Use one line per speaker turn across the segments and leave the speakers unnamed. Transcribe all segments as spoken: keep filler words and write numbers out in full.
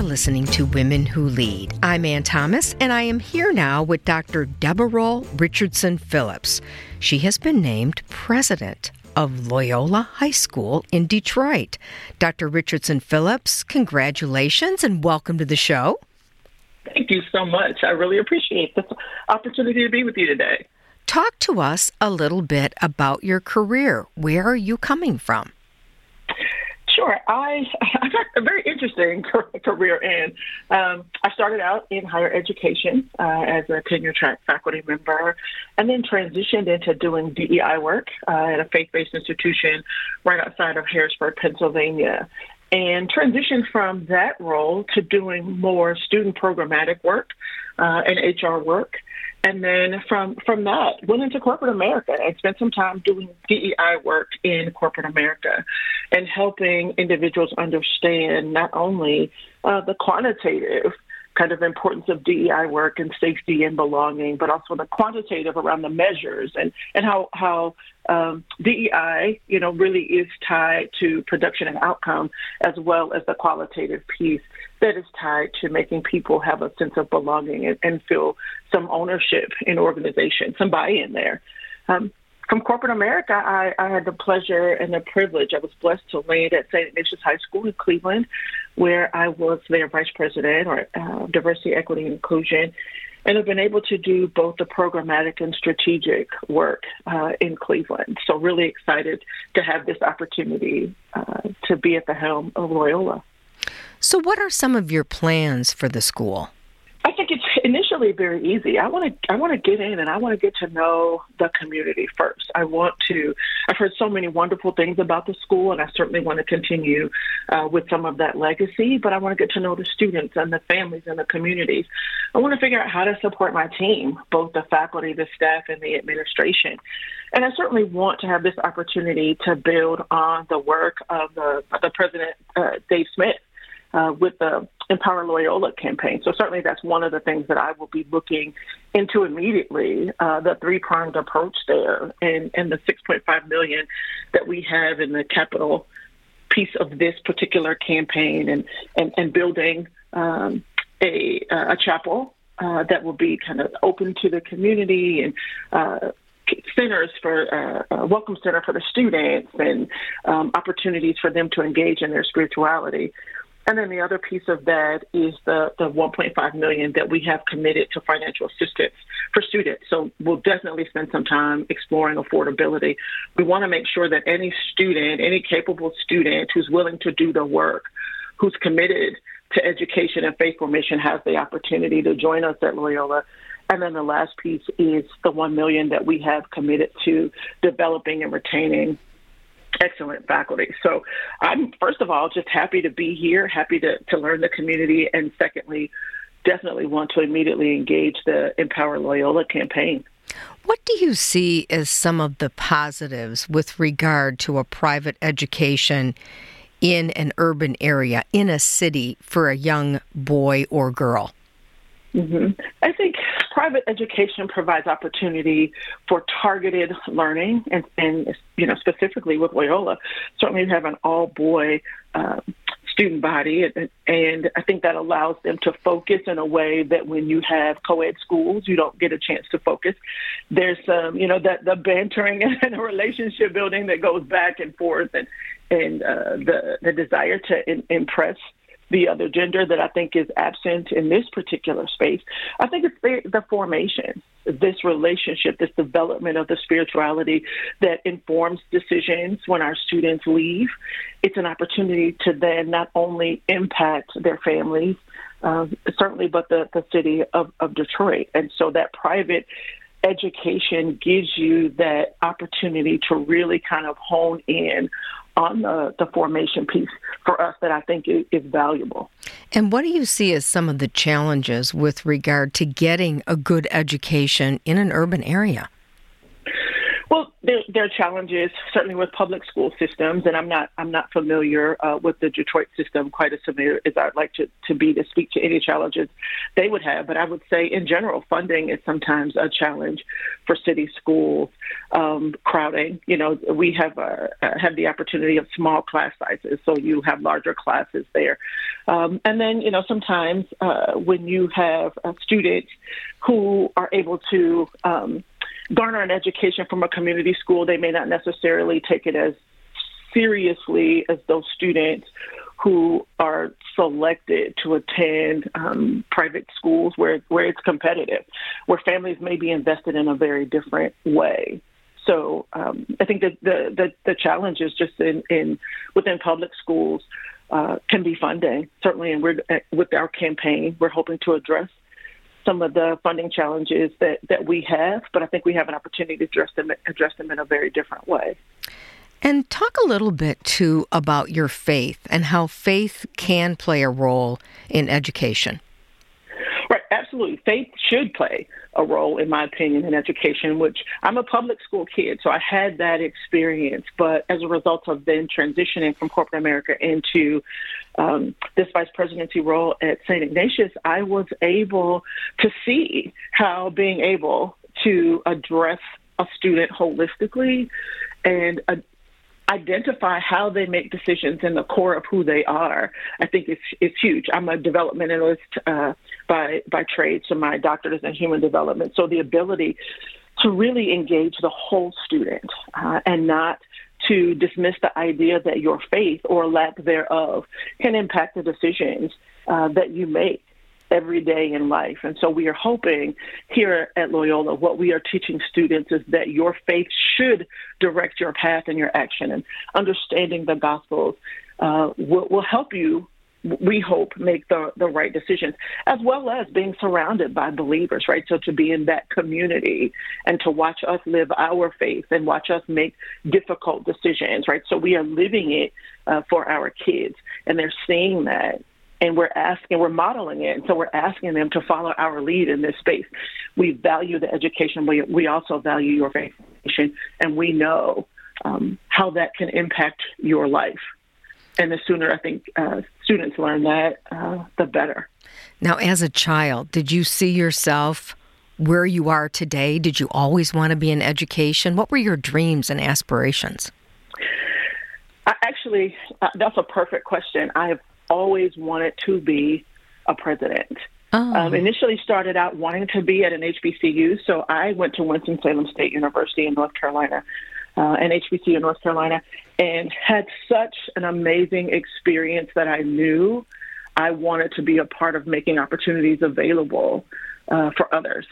listening to Women Who Lead. I'm Ann Thomas, and I am here now with Doctor Deborah Richardson Phillips. She has been named president of Loyola High School in Detroit. Doctor Richardson Phillips, congratulations and welcome to the show.
Thank you so much. I really appreciate this opportunity to be with you today.
Talk to us a little bit about your career. Where are you coming from?
Sure. I, I got a very interesting career in. Um, I started out in higher education uh, as a tenure track faculty member, and then transitioned into doing D E I work uh, at a faith-based institution right outside of Harrisburg, Pennsylvania, and transitioned from that role to doing more student programmatic work uh, and H R work. And then from, from that, went into corporate America and spent some time doing D E I work in corporate America and helping individuals understand not only uh, the quantitative kind of importance of D E I work and safety and belonging, but also the quantitative around the measures and, and how, how um, D E I, you know, really is tied to production and outcome, as well as the qualitative piece that is tied to making people have a sense of belonging and, and feel some ownership in organization, some buy-in there. Um, from corporate America, I, I had the pleasure and the privilege. I was blessed to land at Saint Ignatius High School in Cleveland, where I was their vice president or uh, diversity, equity, and inclusion, and have been able to do both the programmatic and strategic work uh, in Cleveland. So really excited to have this opportunity uh, to be at the helm of Loyola.
So what are some of your plans for the school?
I think it's initially very easy. I want to I want to get in and I want to get to know the community first. I want to, I've heard so many wonderful things about the school, and I certainly want to continue uh, with some of that legacy, but I want to get to know the students and the families and the communities. I want to figure out how to support my team, both the faculty, the staff, and the administration. And I certainly want to have this opportunity to build on the work of the, the President, uh, Dave Smith, Uh, with the Empower Loyola campaign. So certainly that's one of the things that I will be looking into immediately, uh, the three-pronged approach there and, and the six point five million dollars that we have in the capital piece of this particular campaign, and, and, and building um, a, a chapel uh, that will be kind of open to the community, and uh, centers for uh, a welcome center for the students, and um, opportunities for them to engage in their spirituality. And then the other piece of that is the, the one point five million dollars that we have committed to financial assistance for students. So we'll definitely spend some time exploring affordability. We want to make sure that any student, any capable student who's willing to do the work, who's committed to education and faith formation, has the opportunity to join us at Loyola. And then the last piece is the one million dollars that we have committed to developing and retaining excellent faculty. So I'm, first of all, just happy to be here, happy to, to learn the community, and secondly, definitely want to immediately engage the Empower Loyola campaign.
What do you see as some of the positives with regard to a private education in an urban area, in a city, for a young boy or girl?
Mm-hmm. I think private education provides opportunity for targeted learning, and, and you know, specifically with Loyola, certainly we have an all-boy uh, student body, and, and I think that allows them to focus in a way that when you have co-ed schools, you don't get a chance to focus. There's um, you know, that the bantering and the relationship building that goes back and forth, and and uh, the the desire to in, impress the other gender that I think is absent in this particular space. I think it's the, the formation, this relationship, this development of the spirituality that informs decisions when our students leave. It's an opportunity to then not only impact their families, uh, certainly, but the, the city of, of Detroit. And so that private education gives you that opportunity to really kind of hone in on the, the formation piece for us that I think is, is valuable.
And what do you see as some of the challenges with regard to getting a good education in an urban area?
Well, there, there are challenges certainly with public school systems, and I'm not I'm not familiar uh, with the Detroit system quite as familiar as I'd like to, to be to speak to any challenges they would have. But I would say in general, funding is sometimes a challenge for city schools. Um, crowding, you know, we have uh, have the opportunity of small class sizes, so you have larger classes there. Um, and then, you know, sometimes uh, when you have uh, students who are able to um, garner an education from a community school, they may not necessarily take it as seriously as those students who are selected to attend um, private schools where, where it's competitive, where families may be invested in a very different way. So um, I think that the, the, the challenge is just in, in within public schools uh, can be funding, certainly, and we're with our campaign, we're hoping to address some of the funding challenges that, that we have, but I think we have an opportunity to address them, address them in a very different way.
And talk a little bit, too, about your faith and how faith can play a role in education.
Right, absolutely. Faith should play a role, in my opinion, in education, which I'm a public school kid, so I had that experience. But as a result of then transitioning from corporate America into um, this vice presidency role at Saint Ignatius, I was able to see how being able to address a student holistically and uh, identify how they make decisions in the core of who they are, I think it's it's huge. I'm a developmentalist uh, by by trade, so my doctorate is in human development. So the ability to really engage the whole student uh, and not to dismiss the idea that your faith or lack thereof can impact the decisions uh, that you make every day in life. And so we are hoping here at Loyola, what we are teaching students is that your faith should direct your path and your action, and understanding the Gospels uh, will, will help you, we hope, make the, the right decisions, as well as being surrounded by believers, right? So to be in that community and to watch us live our faith and watch us make difficult decisions, right? So we are living it uh, for our kids, and they're seeing that. And we're asking, we're modeling it, and so we're asking them to follow our lead in this space. We value the education, we we also value your faith, and we know um, how that can impact your life. And the sooner I think uh, students learn that, uh, the better.
Now, as a child, did you see yourself where you are today? Did you always want to be in education? What were your dreams and aspirations?
I actually, uh, that's a perfect question. I have always wanted to be a president. Oh. Um, initially started out wanting to be at an H B C U, so I went to Winston-Salem State University in North Carolina, uh, an H B C U in North Carolina, and had such an amazing experience that I knew I wanted to be a part of making opportunities available uh, for others.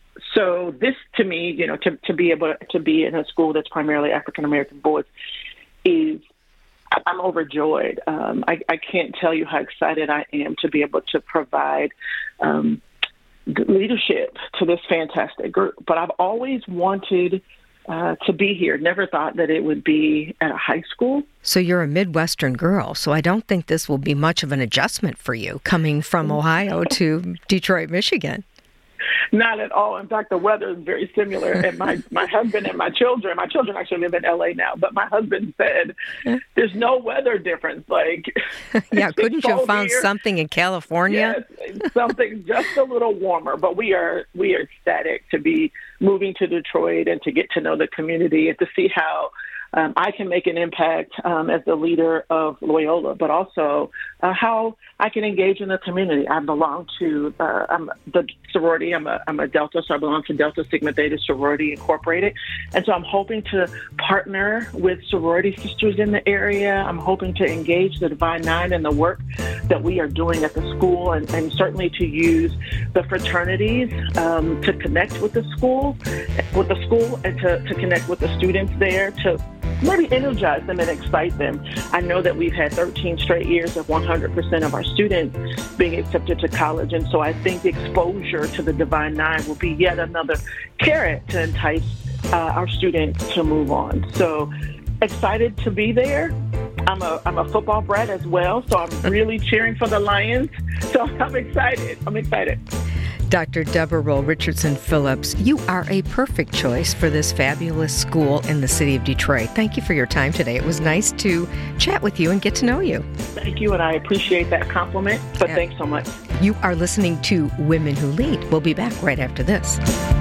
So this, to me, you know, to, to be able to be in a school that's primarily African-American boys is I'm overjoyed. Um, I, I can't tell you how excited I am to be able to provide um, leadership to this fantastic group. But I've always wanted uh, to be here. Never thought that it would be at a high school.
So you're a Midwestern girl, so I don't think this will be much of an adjustment for you coming from Ohio to Detroit, Michigan.
Not at all. In fact, the weather is very similar. And my, my husband and my children, my children actually live in L A now, but my husband said, there's no weather difference. Like,
yeah, couldn't you have found
here.
something in California?
Yes, something just a little warmer. But we are we are ecstatic to be moving to Detroit and to get to know the community and to see how Um, I can make an impact um, as the leader of Loyola, but also uh, how I can engage in the community. I belong to uh, I'm the sorority. I'm a, I'm a Delta, so I belong to Delta Sigma Theta Sorority Incorporated. And so I'm hoping to partner with sorority sisters in the area. I'm hoping to engage the Divine Nine in the work that we are doing at the school, and, and certainly to use the fraternities um, to connect with the school, with the school, and to, to connect with the students there, to maybe energize them and excite them. I know that we've had thirteen straight years of one hundred percent of our students being accepted to college, and so I think exposure to the Divine Nine will be yet another carrot to entice uh, our students to move on. So excited to be there. I'm a I'm a football brat as well, so I'm really cheering for the Lions. So I'm excited. I'm excited.
Doctor Deborah Roll Richardson Phillips, you are a perfect choice for this fabulous school in the city of Detroit. Thank you for your time today. It was nice to chat with you and get to know you.
Thank you, and I appreciate that compliment, but yeah. Thanks so much.
You are listening to Women Who Lead. We'll be back right after this.